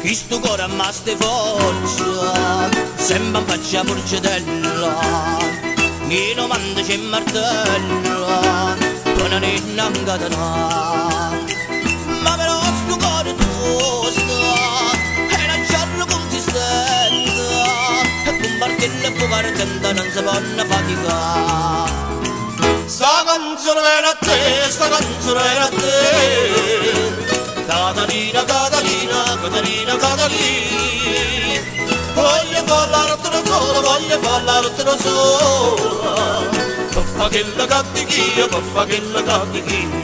Questo cuore a maste forza, sembra un faccia porcetella, mi domanda c'è martella, poi non è nangata no. Ma però sto cuore tosta, è una giorno consistente, e con martello e fuoco tenta non si può faticare. Sta canzone viene a te, sta canzone viene a te, Catarina, Catarina, Catarina, Catarina, voglio parlartene sola, voglio parlartene sola, paffa che la cattichia, paffa che la cattichia.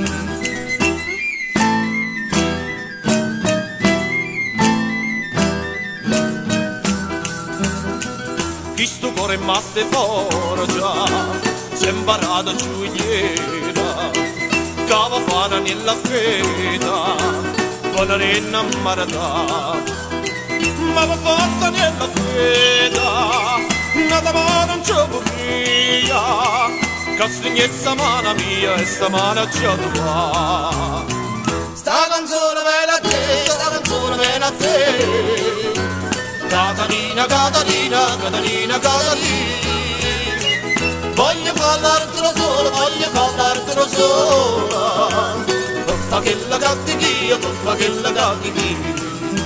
Questo cuore maste forgia, si è imparato gioielliera, cava fana nella feta, poi non è innamorata, ma va fatta nella feta, nata ma non c'è via, castignezza mana mia e sta mano c'è tua. Sta canzone viene a te, sta canzone viene a te, Catarina, Catarina, Catarina, Catarina, voglio parlartene sola, voglio parlartene sola, paffa che la cattichia, paffa che la cattichia.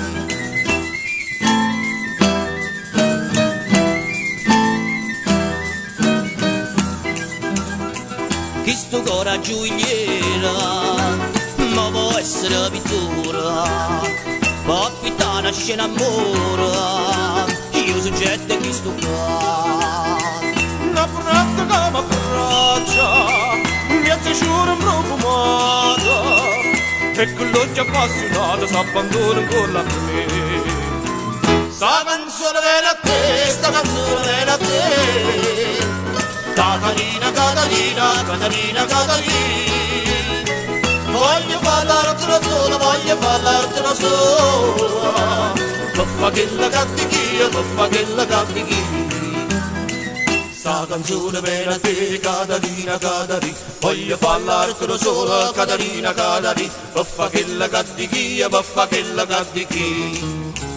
Questo cuore gioielliera, ma può essere pittura, può affittare una scena amore, io soggetto a questo cuore. Una brutta che mi abbraccia, mi giuro profumata, e con l'occhio appassionato si abbandona ancora per me. Sta canzone viene a te, sta canzone viene a te, Catarina, Catarina, Catarina, Catarina, voglio parlartene sola, voglio parlartene sola, paffa che la cattichia, paffa che la cattichia. Sta canzone viene a te, Catarina, Catarina, voglio parlartene sola, Catarina, Catarina, paffa che la cattichia, paffa che la cattichia.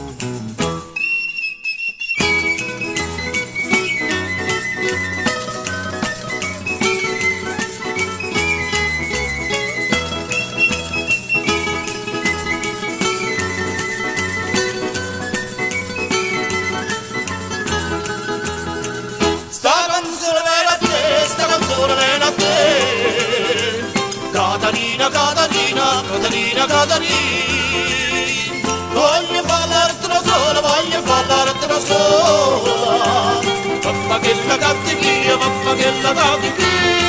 Catarina, Catarina, Catarina, Catarina, voglio parlartene sola, voglio parlartene sola, paffa che la cattichia, paffa che la cattichia.